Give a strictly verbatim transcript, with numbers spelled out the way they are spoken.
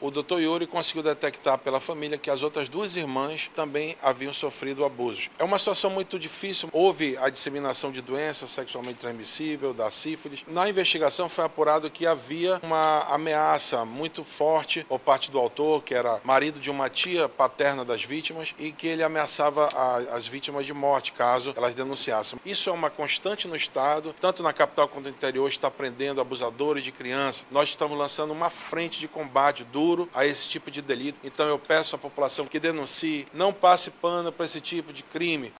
o doutor Yuri conseguiu detectar pela família que as outras duas irmãs também haviam sofrido abusos. É uma situação muito difícil. Houve a disseminação de doença sexualmente transmissível, da sífilis. Na investigação foi apurado que havia uma ameaça muito forte por parte do autor, que era marido de uma tia paterna das vítimas, e que ele ameaçava a, as vítimas de morte, caso elas denunciassem. Isso é uma constante no Estado, tanto na capital quanto no interior, está prendendo abusadores de crianças. Nós estamos lançando uma frente de combate duro a esse tipo de delito. Então eu peço à população que denuncie, não passe pano para esse tipo de crime.